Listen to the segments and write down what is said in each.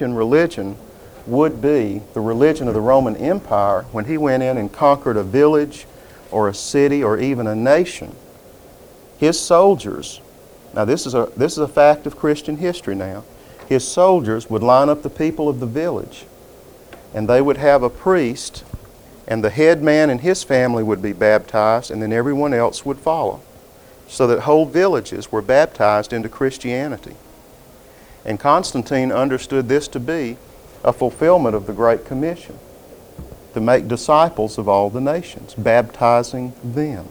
Christian religion would be the religion of the Roman Empire when he went in and conquered a village or a city or even a nation. His soldiers, now this is a fact of Christian history now, his soldiers would line up the people of the village, and they would have a priest, and the head man and his family would be baptized, and then everyone else would follow, so that whole villages were baptized into Christianity. And Constantine understood this to be a fulfillment of the Great Commission, to make disciples of all the nations, baptizing them.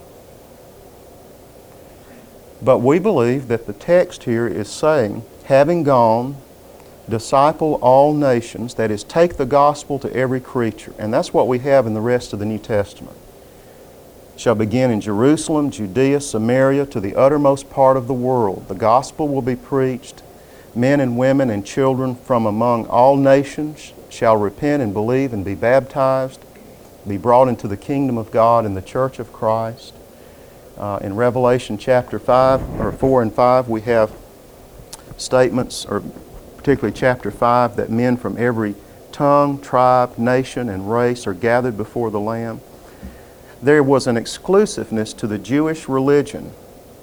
But we believe that the text here is saying, having gone, disciple all nations, that is, take the gospel to every creature. And that's what we have in the rest of the New Testament. Shall begin in Jerusalem, Judea, Samaria, to the uttermost part of the world. The gospel will be preached. Men and women and children from among all nations shall repent and believe and be baptized, be brought into the kingdom of God and the church of Christ. In Revelation chapter 4 and 5, we have statements, or particularly chapter 5, that men from every tongue, tribe, nation, and race are gathered before the Lamb. There was an exclusiveness to the Jewish religion,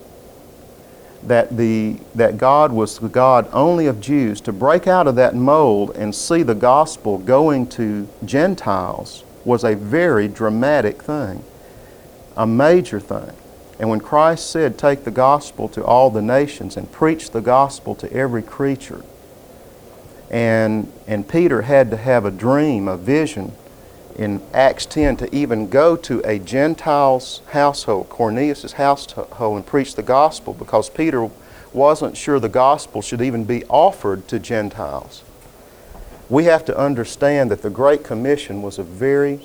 that God was the God only of Jews. To break out of that mold and see the gospel going to Gentiles was a very dramatic thing, a major thing. And when Christ said, take the gospel to all the nations and preach the gospel to every creature, and Peter had to have a dream, a vision in Acts 10 to even go to a Gentile's household, Cornelius' household, and preach the gospel, because Peter wasn't sure the gospel should even be offered to Gentiles. We have to understand that the Great Commission was a very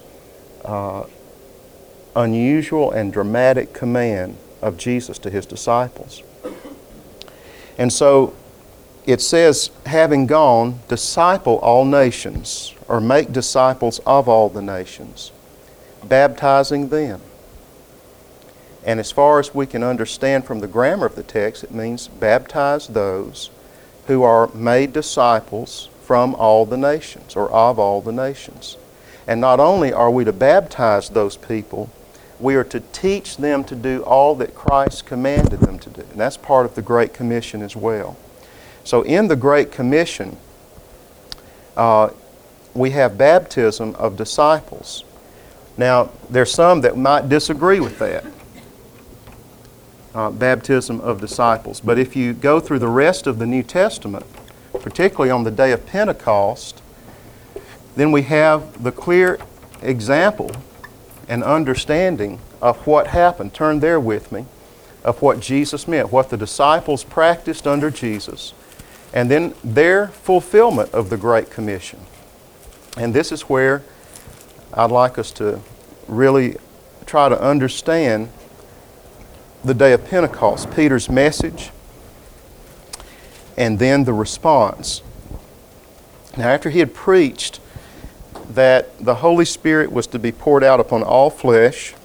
unusual and dramatic command of Jesus to His disciples. And so it says, having gone, disciple all nations, or make disciples of all the nations, baptizing them. And as far as we can understand from the grammar of the text, it means baptize those who are made disciples from all the nations, or of all the nations. And not only are we to baptize those people, we are to teach them to do all that Christ commanded them to do. And that's part of the Great Commission as well. So in the Great Commission, we have baptism of disciples. Now, there's some that might disagree with that, baptism of disciples. But if you go through the rest of the New Testament, particularly on the day of Pentecost, then we have the clear example and understanding of what happened. Turn there with me, of what Jesus meant, what the disciples practiced under Jesus, and then their fulfillment of the Great Commission. And this is where I'd like us to really try to understand the day of Pentecost, Peter's message, and then the response. Now, after he had preached that the Holy Spirit was to be poured out upon all flesh,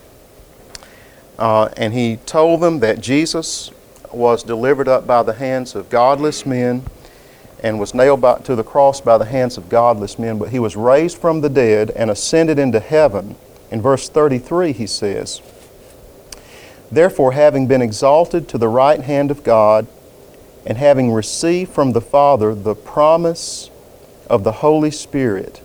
and he told them that Jesus was delivered up by the hands of godless men and was nailed to the cross by the hands of godless men, but he was raised from the dead and ascended into heaven. In verse 33 he says, therefore, having been exalted to the right hand of God, and having received from the Father the promise of the Holy Spirit,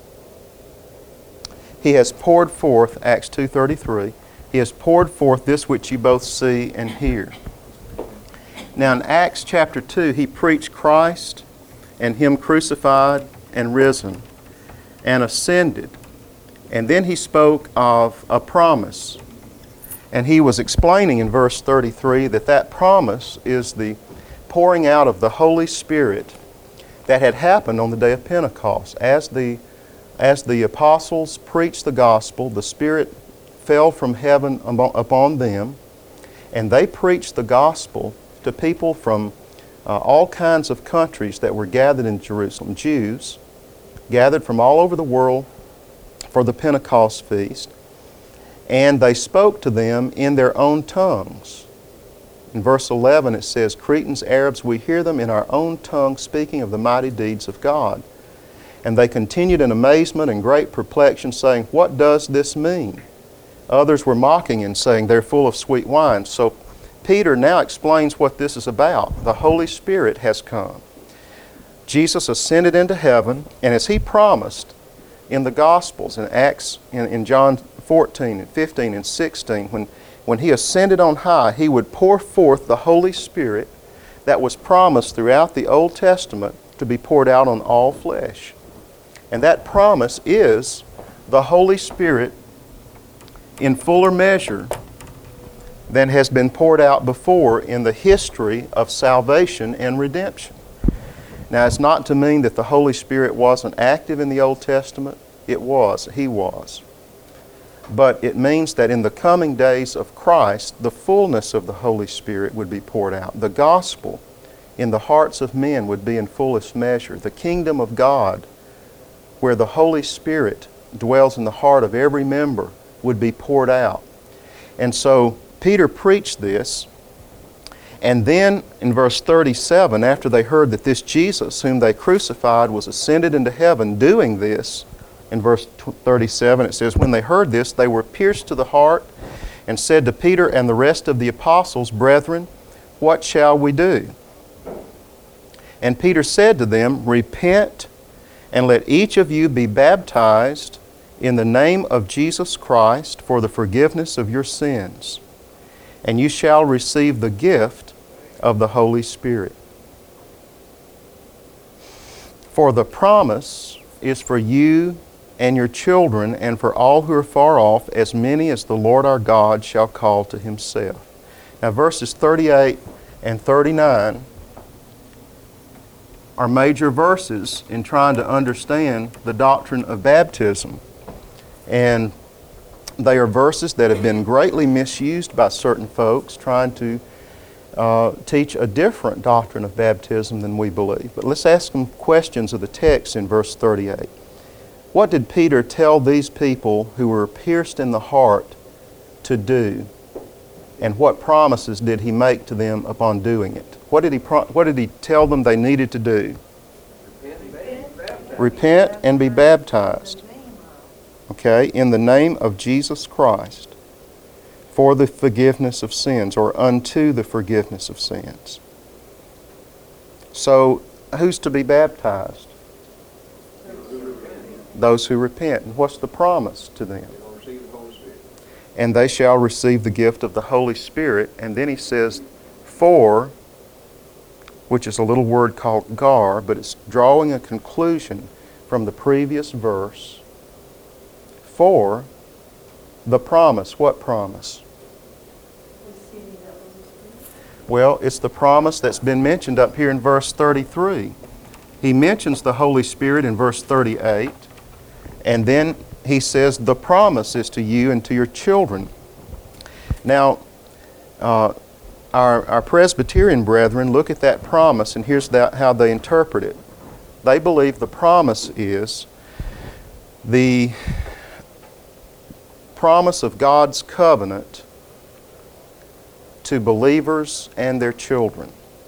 He has poured forth, Acts 2:33, He has poured forth this which you both see and hear. Now in Acts chapter 2, He preached Christ and Him crucified and risen and ascended. And then He spoke of a promise. And He was explaining in verse 33 that promise is the pouring out of the Holy Spirit that had happened on the day of Pentecost. As the apostles preached the gospel, the Spirit fell from heaven upon them, and they preached the gospel to people from all kinds of countries that were gathered in Jerusalem. Jews gathered from all over the world for the Pentecost feast, and they spoke to them in their own tongues. In verse 11 it says, Cretans, Arabs, we hear them in our own tongue speaking of the mighty deeds of God. And they continued in amazement and great perplexion, saying, "What does this mean?" Others were mocking and saying, "They're full of sweet wine." So Peter now explains what this is about. The Holy Spirit has come. Jesus ascended into heaven, and as he promised in the Gospels, in Acts, in John 14 and 15 and 16, when he ascended on high, he would pour forth the Holy Spirit that was promised throughout the Old Testament to be poured out on all flesh. And that promise is the Holy Spirit in fuller measure than has been poured out before in the history of salvation and redemption. Now, it's not to mean that the Holy Spirit wasn't active in the Old Testament. It was. He was. But it means that in the coming days of Christ, the fullness of the Holy Spirit would be poured out. The gospel in the hearts of men would be in fullest measure. The kingdom of God, where the Holy Spirit dwells in the heart of every member, would be poured out. And so Peter preached this, and then in verse 37, after they heard that this Jesus whom they crucified was ascended into heaven doing this, in verse 37 it says, "When they heard this, they were pierced to the heart and said to Peter and the rest of the apostles, 'Brethren, what shall we do?' And Peter said to them, 'Repent, and let each of you be baptized in the name of Jesus Christ for the forgiveness of your sins, and you shall receive the gift of the Holy Spirit. For the promise is for you and your children and for all who are far off, as many as the Lord our God shall call to himself.'" Now verses 38 and 39 are major verses in trying to understand the doctrine of baptism. And they are verses that have been greatly misused by certain folks trying to teach a different doctrine of baptism than we believe. But let's ask them questions of the text in verse 38. What did Peter tell these people who were pierced in the heart to do? And what promises did he make to them upon doing it? What did he tell them they needed to do? Repent and be baptized. Okay, in the name of Jesus Christ for the forgiveness of sins, or unto the forgiveness of sins. So, who's to be baptized? Those who repent. And what's the promise to them? And they shall receive the gift of the Holy Spirit. And then he says, "For," which is a little word called gar, but it's drawing a conclusion from the previous verse. For the promise. What promise? Well, it's the promise that's been mentioned up here in verse 33. He mentions the Holy Spirit in verse 38, and then he says the promise is to you and to your children. Now, our Presbyterian brethren look at that promise, and here's how they interpret it. They believe the promise is the promise of God's covenant to believers and their children.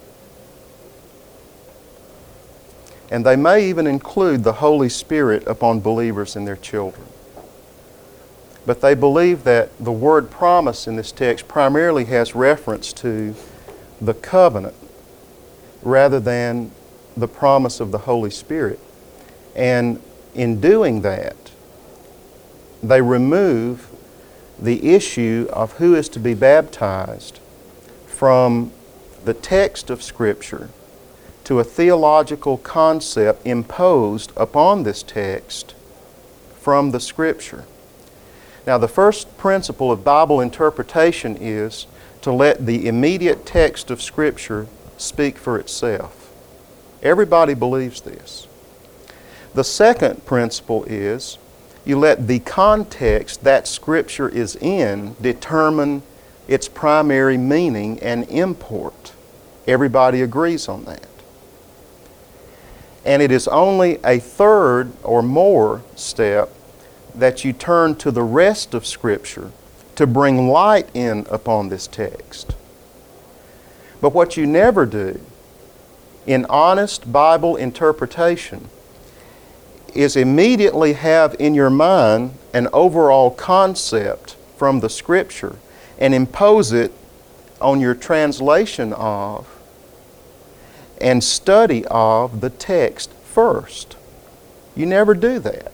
And they may even include the Holy Spirit upon believers and their children. But they believe that the word promise in this text primarily has reference to the covenant rather than the promise of the Holy Spirit. And in doing that, they remove the issue of who is to be baptized from the text of Scripture to a theological concept imposed upon this text from the Scripture. Now, the first principle of Bible interpretation is to let the immediate text of Scripture speak for itself. Everybody believes this. The second principle is you let the context that Scripture is in determine its primary meaning and import. Everybody agrees on that. And it is only a third or more step that you turn to the rest of Scripture to bring light in upon this text. But what you never do in honest Bible interpretation is immediately have in your mind an overall concept from the Scripture and impose it on your translation of and study of the text first. You never do that.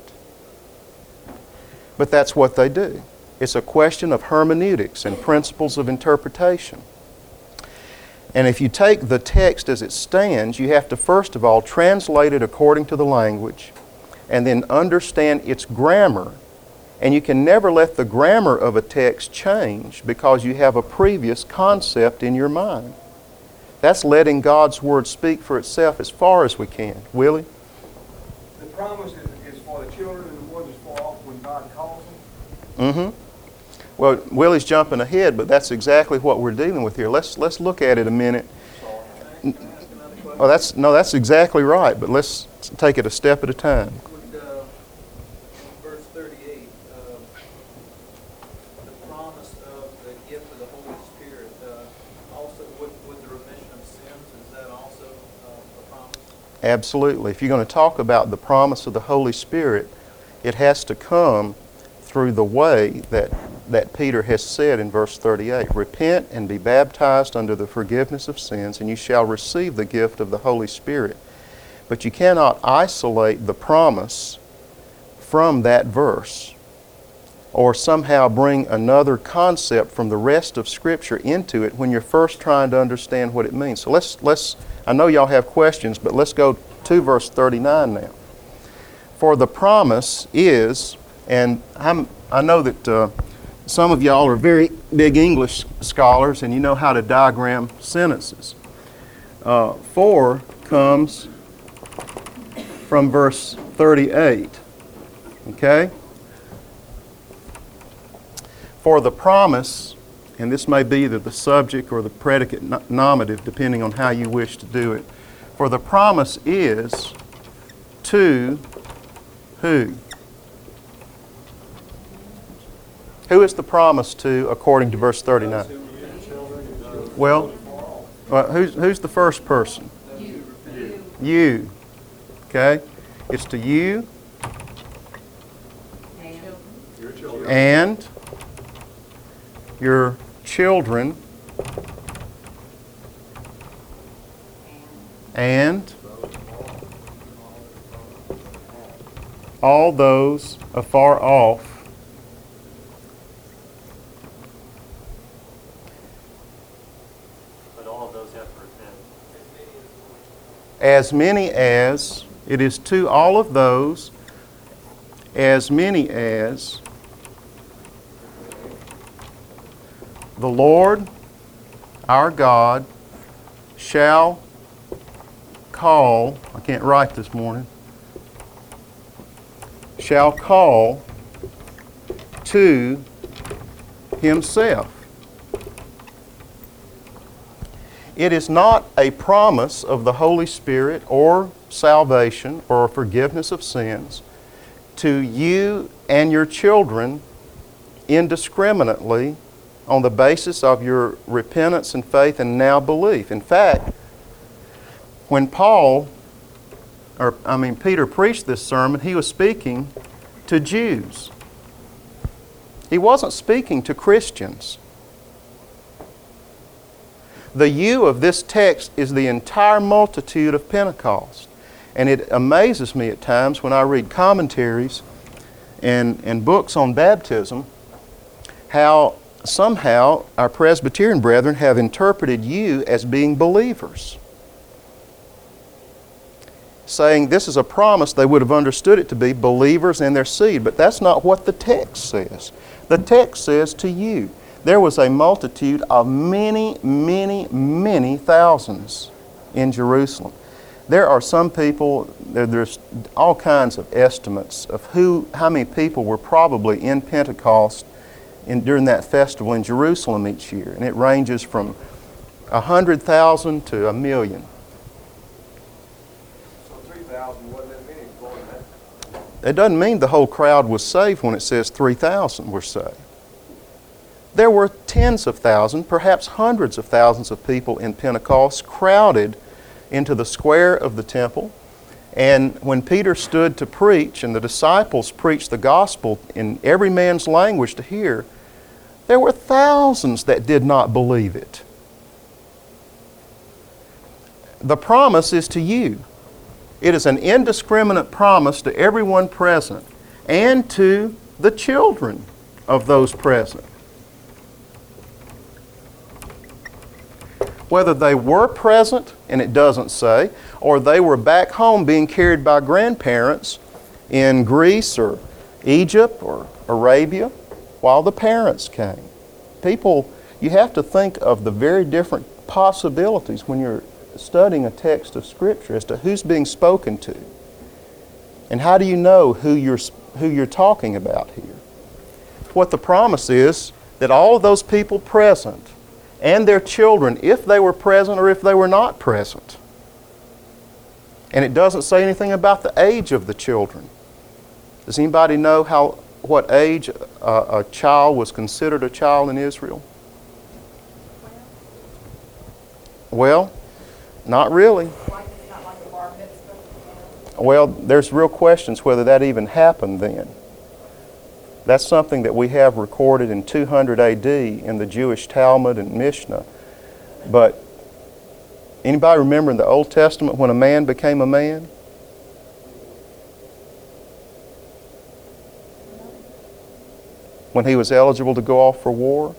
But that's what they do. It's a question of hermeneutics and principles of interpretation. And if you take the text as it stands, you have to first of all translate it according to the language and then understand its grammar. And you can never let the grammar of a text change because you have a previous concept in your mind. That's letting God's Word speak for itself as far as we can. Willie? The promise is for the children and the ones that's far off when God calls them. Mm-hmm. Well, Willie's jumping ahead, but that's exactly what we're dealing with here. Let's look at it a minute. Oh, that's exactly right, but let's take it a step at a time. Would, verse 38, the promise of the gift of the Holy Spirit, also with the remission of sins, is that also a promise? Absolutely. If you're going to talk about the promise of the Holy Spirit, it has to come through the way that Peter has said in verse 38. Repent and be baptized under the forgiveness of sins, and you shall receive the gift of the Holy Spirit. But you cannot isolate the promise from that verse or somehow bring another concept from the rest of Scripture into it when you're first trying to understand what it means. So let's I know y'all have questions, but let's go to verse 39 now. For the promise is, and I know that some of y'all are very big English scholars and you know how to diagram sentences. For comes from verse 38. Okay? For the promise, and this may be either the subject or the predicate nominative, depending on how you wish to do it. For the promise is to who? Who is the promise to according to verse 39? Well, who's the first person? You. Okay? It's to you and your children and all those afar off as many as, it is to all of those, as many as the Lord our God shall call, I can't write this morning, shall call to Himself. It is not a promise of the Holy Spirit or salvation or forgiveness of sins to you and your children indiscriminately on the basis of your repentance and faith and now belief. In fact, when Peter preached this sermon, he was speaking to Jews. He wasn't speaking to Christians. The you of this text is the entire multitude of Pentecost. And it amazes me at times when I read commentaries and books on baptism, how somehow our Presbyterian brethren have interpreted you as being believers. Saying this is a promise, they would have understood it to be believers and their seed. But that's not what the text says. The text says to you. There was a multitude of many, many, many thousands in Jerusalem. There are some people, there's all kinds of estimates of how many people were probably in Pentecost during that festival in Jerusalem each year. And it ranges from 100,000 to 1 million. So 3,000 wasn't that many going back. It doesn't mean the whole crowd was saved when it says 3,000 were saved. There were tens of thousands, perhaps hundreds of thousands of people in Pentecost crowded into the square of the temple And when Peter stood to preach and the disciples preached the gospel in every man's language to hear, there were thousands that did not believe it. The promise is to you. It is an indiscriminate promise to everyone present and to the children of those present. Whether they were present, and it doesn't say, or they were back home being carried by grandparents in Greece or Egypt or Arabia while the parents came. People, you have to think of the very different possibilities when you're studying a text of Scripture as to who's being spoken to. And how do you know who you're talking about here? What the promise is that all of those people present and their children, if they were present or if they were not present. And it doesn't say anything about the age of the children. Does anybody know what age a child was considered a child in Israel? Well, not really. Well, there's real questions whether that even happened then. That's something that we have recorded in 200 AD in the Jewish Talmud and Mishnah. But anybody remember in the Old Testament when a man became a man? When he was eligible to go off for war?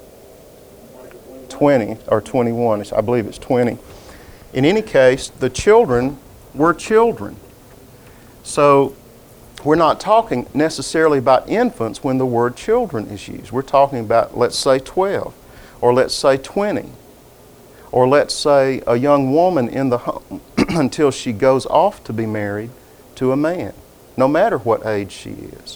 20 or 21, I believe it's 20. In any case, the children were children. So we're not talking necessarily about infants when the word children is used. We're talking about, let's say, 12, or let's say 20, or let's say a young woman in the home until she goes off to be married to a man, no matter what age she is.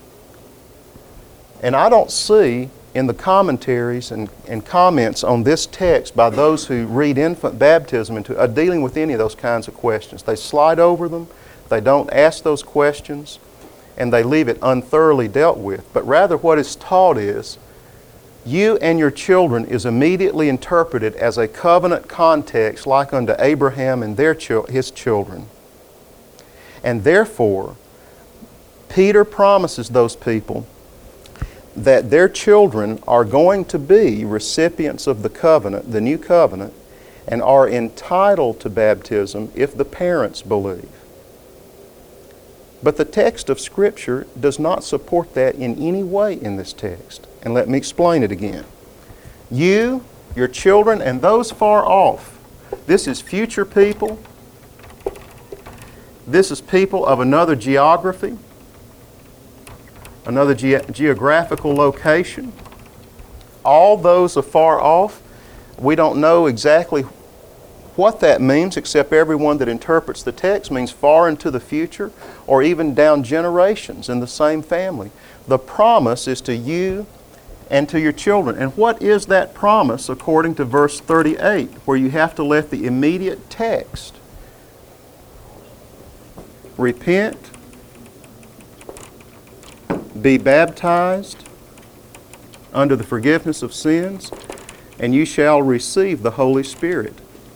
And I don't see in the commentaries and comments on this text by those who read infant baptism into dealing with any of those kinds of questions. They slide over them. They don't ask those questions, and they leave it unthoroughly dealt with. But rather what is taught is, you and your children is immediately interpreted as a covenant context like unto Abraham and his children. And therefore, Peter promises those people that their children are going to be recipients of the covenant, the new covenant, and are entitled to baptism if the parents believe. But the text of Scripture does not support that in any way in this text. And let me explain it again. You, your children, and those far off, this is future people. This is people of another geography, another geographical location. All those afar off, we don't know exactly what that means, except everyone that interprets the text means far into the future or even down generations in the same family. The promise is to you and to your children. And what is that promise according to verse 38, where you have to let the immediate text repent, be baptized under the forgiveness of sins, and you shall receive the Holy Spirit.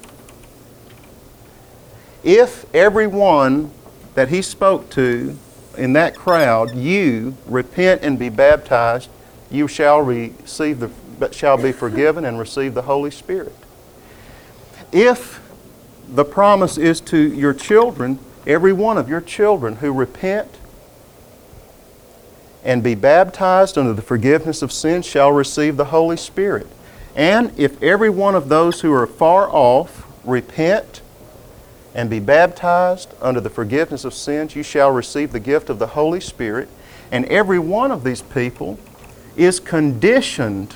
If everyone that he spoke to in that crowd, you repent and be baptized, you shall be forgiven and receive the Holy Spirit. If the promise is to your children, every one of your children who repent and be baptized under the forgiveness of sins shall receive the Holy Spirit. And if every one of those who are far off repent and be baptized under the forgiveness of sins, you shall receive the gift of the Holy Spirit. And every one of these people is conditioned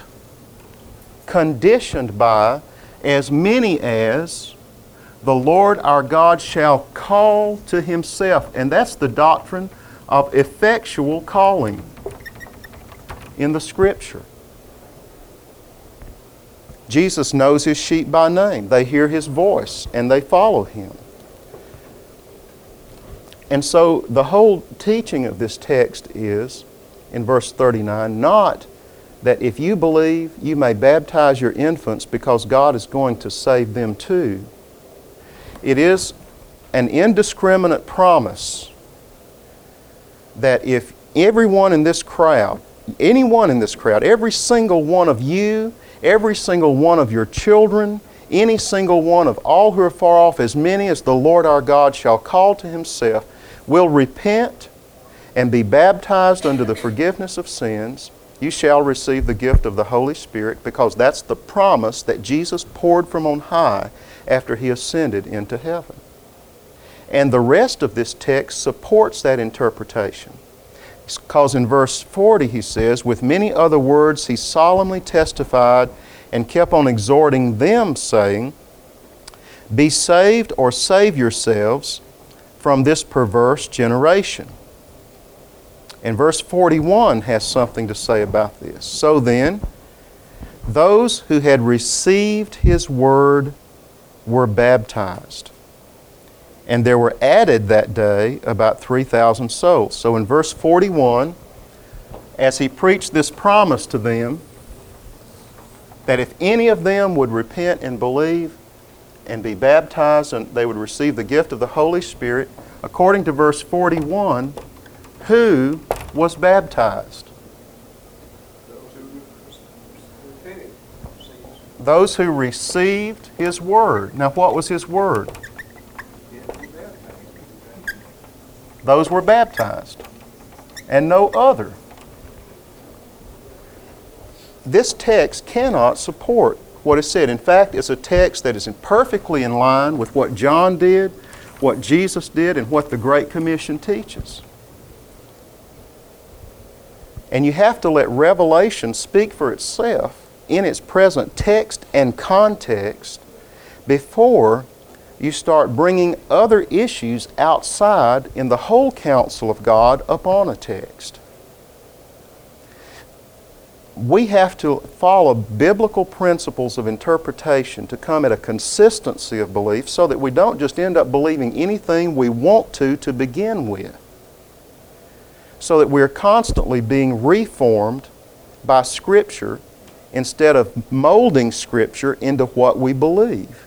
by as many as the Lord our God shall call to Himself. And that's the doctrine of effectual calling in the Scripture. Jesus knows His sheep by name. They hear His voice and they follow Him. And so the whole teaching of this text is, in verse 39, not that if you believe, you may baptize your infants because God is going to save them too. It is an indiscriminate promise that if everyone in this crowd, anyone in this crowd, every single one of you, every single one of your children, any single one of all who are far off, as many as the Lord our God shall call to Himself, will repent and be baptized unto the forgiveness of sins, you shall receive the gift of the Holy Spirit, because that's the promise that Jesus poured from on high after He ascended into heaven. And the rest of this text supports that interpretation. Because in verse 40 he says, with many other words he solemnly testified and kept on exhorting them, saying, be saved or save yourselves from this perverse generation. And verse 41 has something to say about this. So then, those who had received His word were baptized. And there were added that day about 3,000 souls. So in verse 41, as He preached this promise to them, that if any of them would repent and believe and be baptized, and they would receive the gift of the Holy Spirit, according to verse 41, who was baptized? Those who received His word. Now, what was His word? Those were baptized, and no other. This text cannot support what is said. In fact, it's a text that is perfectly in line with what John did, what Jesus did, and what the Great Commission teaches. And you have to let Revelation speak for itself in its present text and context before you start bringing other issues outside in the whole counsel of God upon a text. We have to follow biblical principles of interpretation to come at a consistency of belief so that we don't just end up believing anything we want to begin with. So that we're constantly being reformed by Scripture instead of molding Scripture into what we believe.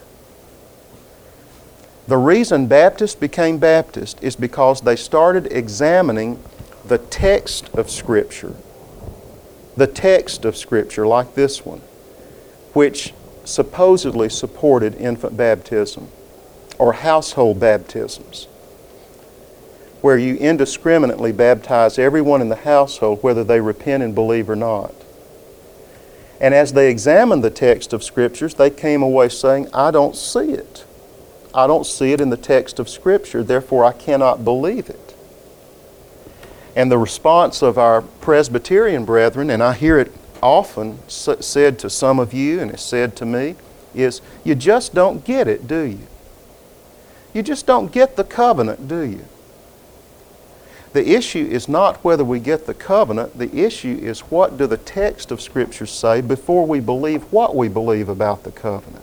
The reason Baptists became Baptists is because they started examining the text of Scripture. The text of Scripture, like this one, which supposedly supported infant baptism or household baptisms, where you indiscriminately baptize everyone in the household whether they repent and believe or not. And as they examined the text of Scriptures, they came away saying, I don't see it. I don't see it in the text of Scripture, therefore I cannot believe it. And the response of our Presbyterian brethren, and I hear it often said to some of you, and it's said to me, is, you just don't get it, do you? You just don't get the covenant, do you? The issue is not whether we get the covenant. The issue is, what do the text of Scripture say before we believe what we believe about the covenant.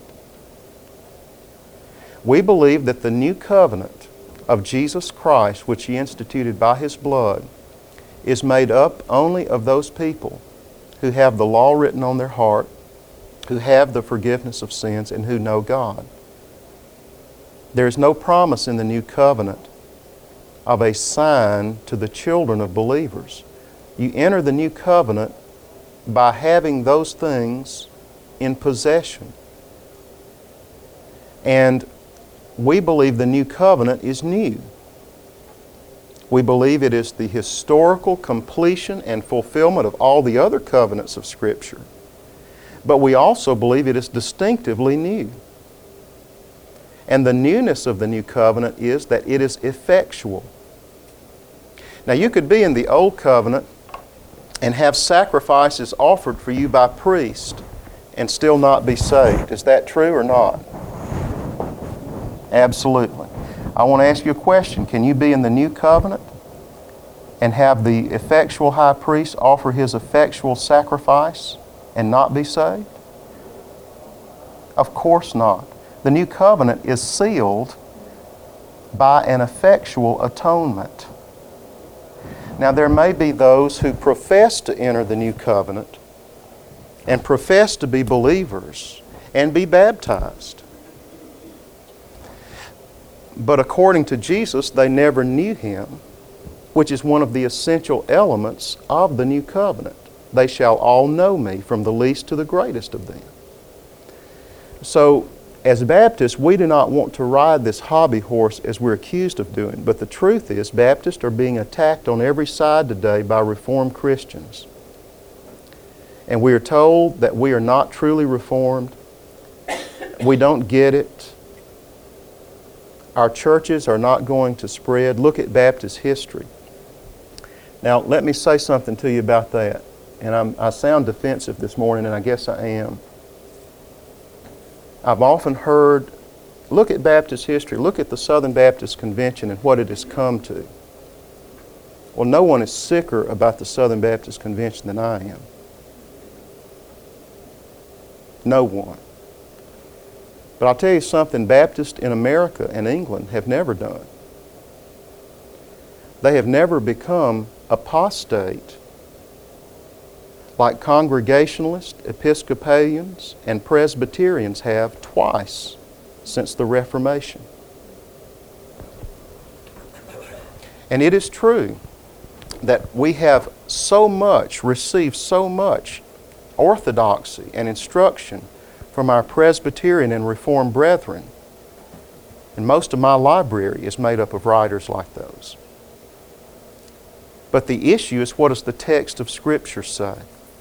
We believe that the new covenant of Jesus Christ, which He instituted by His blood, is made up only of those people who have the law written on their heart, who have the forgiveness of sins, and who know God. There is no promise in the new covenant of a sign to the children of believers. You enter the new covenant by having those things in possession. And we believe the new covenant is new. We believe it is the historical completion and fulfillment of all the other covenants of Scripture. But we also believe it is distinctively new. And the newness of the new covenant is that it is effectual. Now, you could be in the old covenant and have sacrifices offered for you by priests and still not be saved. Is that true or not? Absolutely. I want to ask you a question. Can you be in the new covenant and have the effectual high priest offer his effectual sacrifice and not be saved? Of course not. The new covenant is sealed by an effectual atonement. Now, there may be those who profess to enter the new covenant and profess to be believers and be baptized. But according to Jesus, they never knew Him, which is one of the essential elements of the new covenant. They shall all know me, from the least to the greatest of them. So, as Baptists, we do not want to ride this hobby horse as we're accused of doing. But the truth is, Baptists are being attacked on every side today by Reformed Christians. And we are told that we are not truly Reformed. We don't get it. Our churches are not going to spread. Look at Baptist history. Now, let me say something to you about that. And I sound defensive this morning, and I guess I am. I've often heard, look at Baptist history, look at the Southern Baptist Convention and what it has come to. Well, no one is sicker about the Southern Baptist Convention than I am. No one. But I'll tell you something Baptists in America and England have never done. They have never become apostate like Congregationalists, Episcopalians, and Presbyterians have twice since the Reformation. And it is true that we have received so much orthodoxy and instruction from our Presbyterian and Reformed brethren. And most of my library is made up of writers like those. But the issue is, what does the text of Scripture say?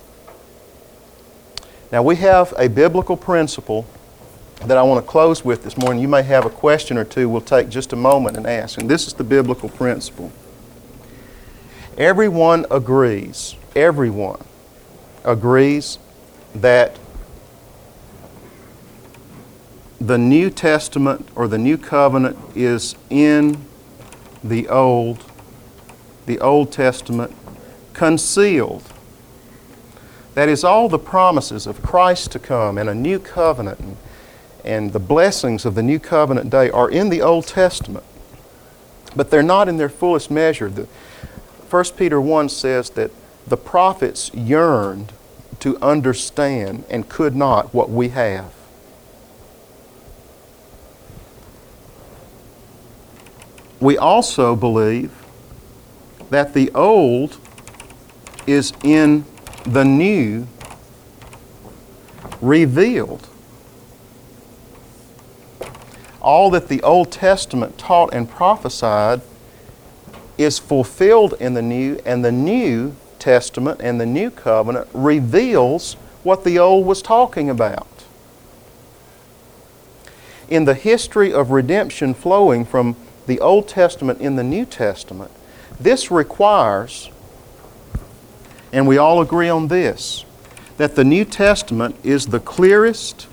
Now, we have a biblical principle that I want to close with this morning. You may have a question or two we'll take just a moment and ask. And this is the biblical principle. Everyone agrees that the New Testament or the New Covenant is in the Old Testament concealed. That is, all the promises of Christ to come and a new covenant and the blessings of the new covenant day are in the Old Testament. But they're not in their fullest measure. 1 Peter 1 says that the prophets yearned to understand and could not what we have. We also believe that the old is in the new revealed. All that the Old Testament taught and prophesied is fulfilled in the New, and the New Testament and the New Covenant reveals what the Old was talking about. In the history of redemption flowing from the Old Testament in the New Testament, this requires, and we all agree on this, that the New Testament is the clearest,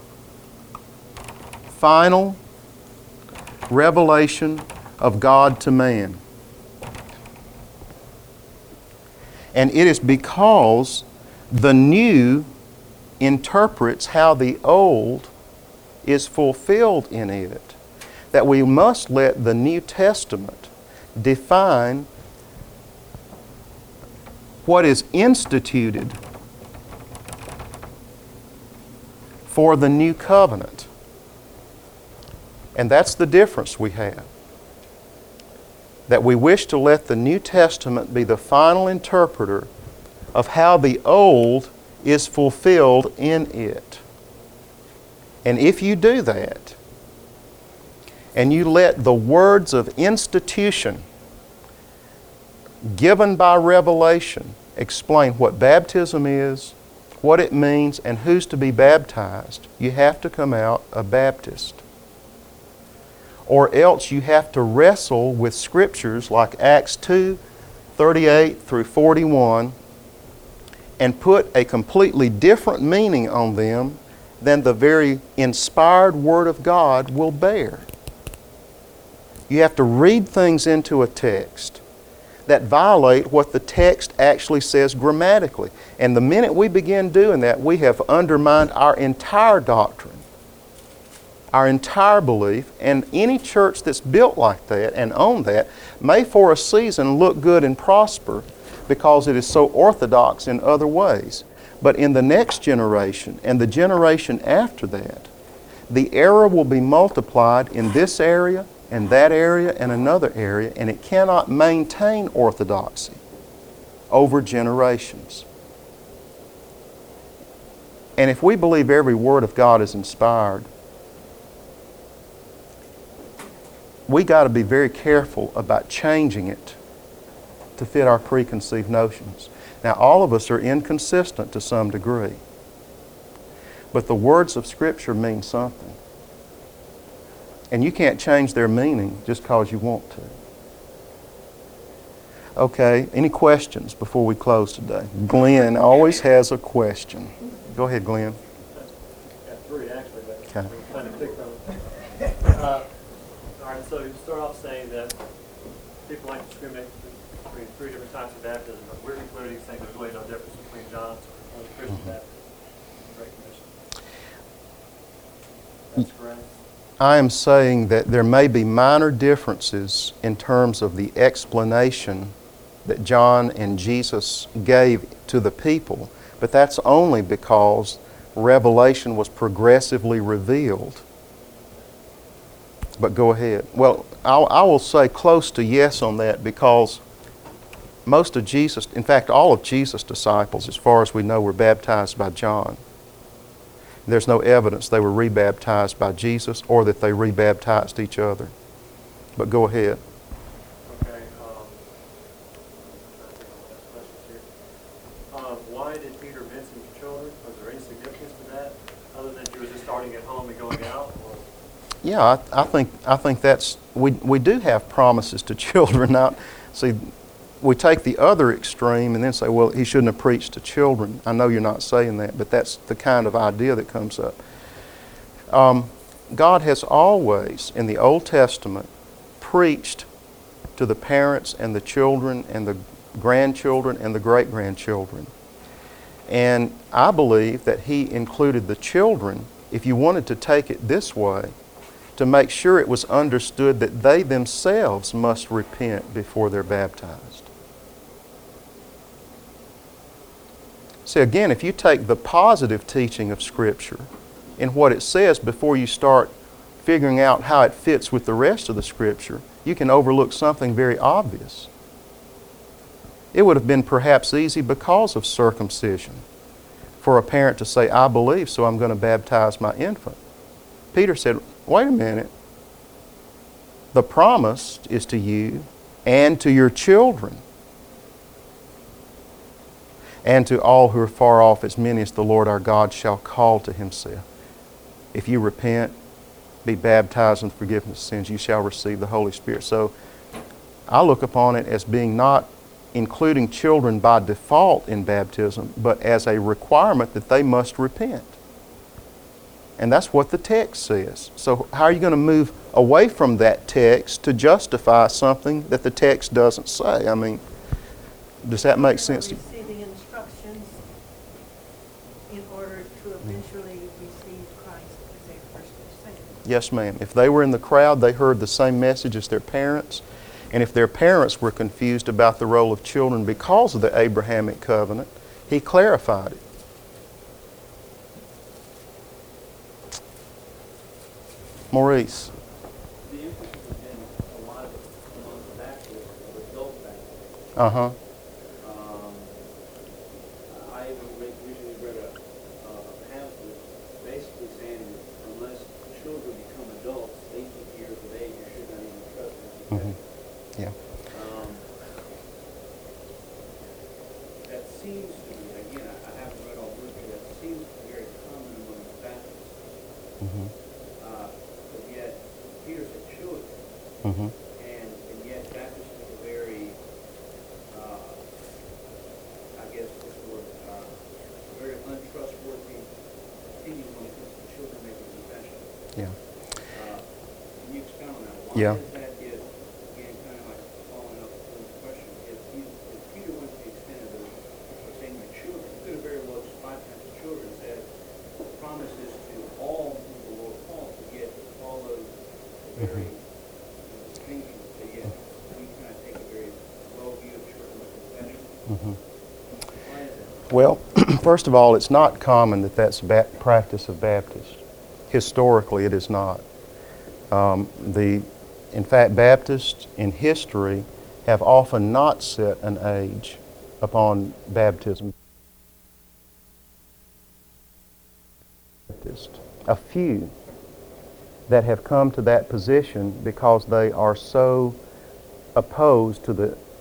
final revelation of God to man. And it is because the new interprets how the old is fulfilled in it that we must let the New Testament define what is instituted for the new covenant. And that's the difference we have. That we wish to let the New Testament be the final interpreter of how the Old is fulfilled in it. And if you do that, and you let the words of institution given by revelation explain what baptism is, what it means, and who's to be baptized, you have to come out a Baptist. Or else you have to wrestle with scriptures like Acts 2:38 through 41 and put a completely different meaning on them than the very inspired Word of God will bear. You have to read things into a text that violate what the text actually says grammatically. And the minute we begin doing that, we have undermined our entire doctrine, our entire belief, and any church that's built like that and on that may for a season look good and prosper because it is so orthodox in other ways. But in the next generation and the generation after that, the error will be multiplied in this area in that area and another area, and it cannot maintain orthodoxy over generations. And if we believe every word of God is inspired, we got to be very careful about changing it to fit our preconceived notions. Now, all of us are inconsistent to some degree, but the words of Scripture mean something. And you can't change their meaning just because you want to. Okay, any questions before we close today? Glenn always has a question. Go ahead, Glenn. Got three, actually, but Okay. I'm trying to pick from them. All right, so you start off saying that people like to discriminate between three different types of baptism, but we're concluding saying there's really no difference between John's or the Christian baptism and Great Commission. That's correct? I am saying that there may be minor differences in terms of the explanation that John and Jesus gave to the people, but that's only because revelation was progressively revealed. But go ahead. Well, I will say close to yes on that, because most of Jesus, in fact, all of Jesus' disciples, as far as we know, were baptized by John. There's no evidence they were rebaptized by Jesus or that they rebaptized each other. But go ahead. Okay. I think I'll ask questions here. Why did Peter mention children? Was there any significance to that, other than he was just starting at home and going out? Or? Yeah, I think that's, we do have promises to children. Now, see, we take the other extreme and then say, well, he shouldn't have preached to children. I know you're not saying that, but that's the kind of idea that comes up. God has always, in the Old Testament, preached to the parents and the children and the grandchildren and the great-grandchildren. And I believe that he included the children, if you wanted to take it this way, to make sure it was understood that they themselves must repent before they're baptized. See, again, if you take the positive teaching of Scripture and what it says before you start figuring out how it fits with the rest of the Scripture, you can overlook something very obvious. It would have been perhaps easy because of circumcision for a parent to say, I believe, so I'm going to baptize my infant. Peter said, wait a minute. The promise is to you and to your children and to all who are far off, as many as the Lord our God shall call to himself. If you repent, be baptized in the forgiveness of sins, you shall receive the Holy Spirit. So I look upon it as being not including children by default in baptism, but as a requirement that they must repent. And that's what the text says. So how are you going to move away from that text to justify something that the text doesn't say? I mean, does that make sense to you? Receiving instructions in order to eventually receive Christ as their personal Savior. Yes, ma'am. If they were in the crowd, they heard the same message as their parents. And if their parents were confused about the role of children because of the Abrahamic covenant, he clarified it. Maurice. The emphasis has been a lot of it among the Baptists, or adult Baptists. Uh-huh. I recently read a pamphlet basically saying that unless children become adults, 18 years of age, you should not even trust them. Mm-hmm. Yeah. That seems to be, again, I haven't read all the literature, that seems to be very common among the Baptists. Mm-hmm. But yet, Peter said children. Mm-hmm. And yet Baptists have a very, I guess, what's the word, very untrustworthy opinion when it comes to children making confession. Yeah. Can you expound on that? Why Yeah. is that, again, kind of like following up on the question, if Peter went to the extent of saying the children, he could have very well just bypassed the children and said, the promise is to all whom the Lord calls, to get all those very distinctions, to yet we kind of take a very low view of children making confession. Mm-hmm. Why is that? Well, first of all, it's not common that that's practice of Baptists. Historically, it is not. In fact, Baptists in history have often not set an age upon baptism. A few that have come to that position because they are so opposed to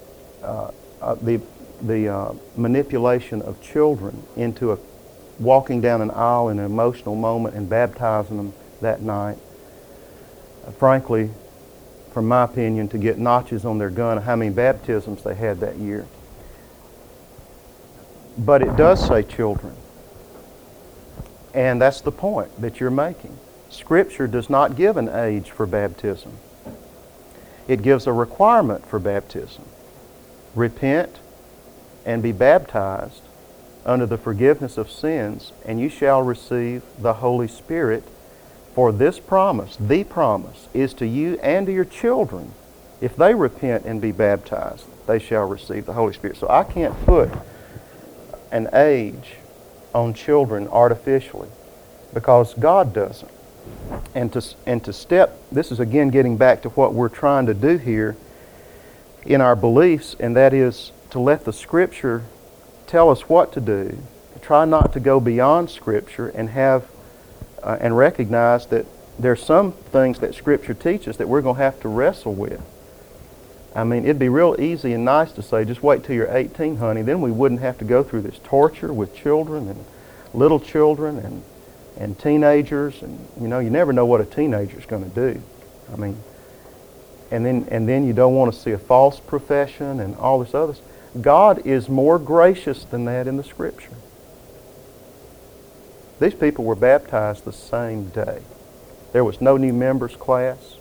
the manipulation of children into walking down an aisle in an emotional moment and baptizing them that night. Frankly, from my opinion, to get notches on their gun of how many baptisms they had that year. But it does say children. And that's the point that you're making. Scripture does not give an age for baptism. It gives a requirement for baptism. Repent and be baptized under the forgiveness of sins, and you shall receive the Holy Spirit. For this promise, the promise, is to you and to your children. If they repent and be baptized, they shall receive the Holy Spirit. So I can't put an age on children artificially because God doesn't. And to step, this is again getting back to what we're trying to do here in our beliefs, and that is to let the Scripture tell us what to do. Try not to go beyond Scripture and have and recognize that there's some things that Scripture teaches that we're going to have to wrestle with. I mean, it'd be real easy and nice to say, just wait till you're 18, honey, then we wouldn't have to go through this torture with children and little children and teenagers, and you never know what a teenager's going to do. I mean, and then you don't want to see a false profession and all this other stuff. God is more gracious than that in the Scripture. These people were baptized the same day. There was no new members class.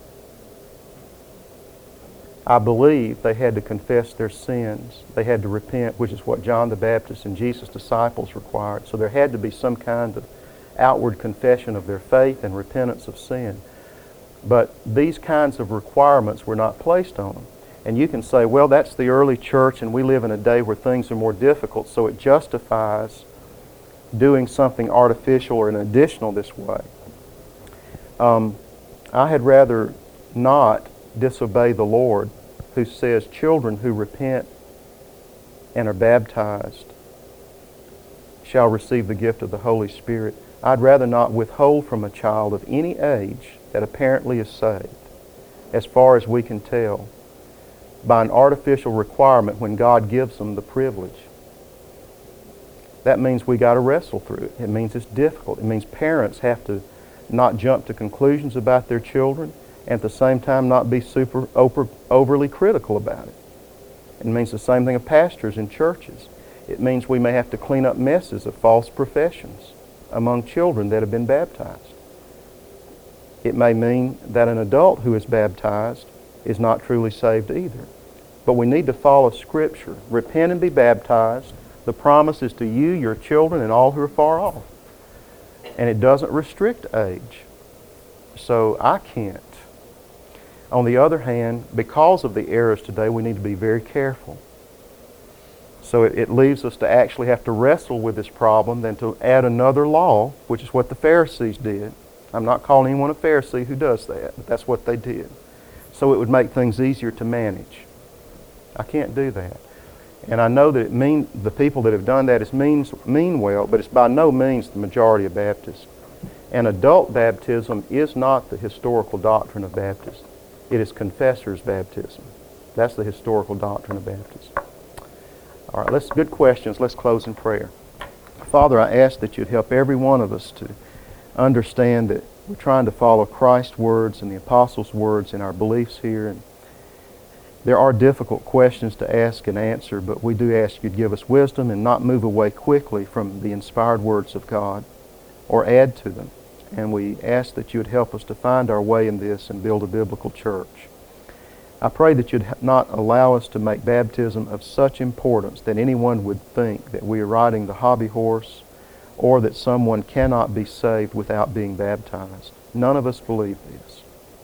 I believe they had to confess their sins. They had to repent, which is what John the Baptist and Jesus' disciples required. So there had to be some kind of outward confession of their faith and repentance of sin. But these kinds of requirements were not placed on them. And you can say, well, that's the early church and we live in a day where things are more difficult, so it justifies doing something artificial or an additional this way. I had rather not disobey the Lord, who says children who repent and are baptized shall receive the gift of the Holy Spirit. I'd rather not withhold from a child of any age that apparently is saved, as far as we can tell, by an artificial requirement when God gives them the privilege. That means we got to wrestle through it. It means it's difficult. It means parents have to not jump to conclusions about their children and at the same time not be overly critical about it. It means the same thing of pastors in churches. It means we may have to clean up messes of false professions among children that have been baptized. It may mean that an adult who is baptized is not truly saved either. But we need to follow Scripture. Repent and be baptized. The promise is to you, your children, and all who are far off. And it doesn't restrict age. So I can't. On the other hand, because of the errors today, we need to be very careful. So it leaves us to actually have to wrestle with this problem than to add another law, which is what the Pharisees did. I'm not calling anyone a Pharisee who does that, but that's what they did. So it would make things easier to manage. I can't do that. And I know that the people that have done that mean well, but it's by no means the majority of Baptists. And adult baptism is not the historical doctrine of Baptists. It is confessor's baptism. That's the historical doctrine of Baptists. All right, good questions. Let's close in prayer. Father, I ask that you'd help every one of us to understand that we're trying to follow Christ's words and the apostles' words in our beliefs here. And there are difficult questions to ask and answer, but we do ask you to give us wisdom and not move away quickly from the inspired words of God or add to them. And we ask that you would help us to find our way in this and build a biblical church. I pray that you'd not allow us to make baptism of such importance that anyone would think that we are riding the hobby horse or that someone cannot be saved without being baptized. None of us believe this.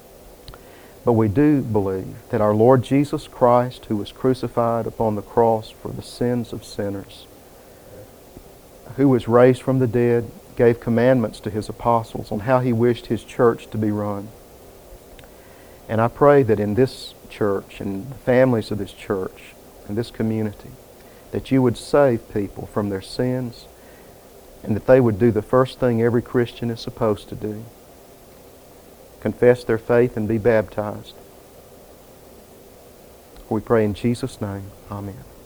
But we do believe that our Lord Jesus Christ, who was crucified upon the cross for the sins of sinners, who was raised from the dead, gave commandments to his apostles on how he wished his church to be run. And I pray that in this church and the families of this church and this community, that you would save people from their sins and that they would do the first thing every Christian is supposed to do: confess their faith and be baptized. We pray in Jesus' name. Amen.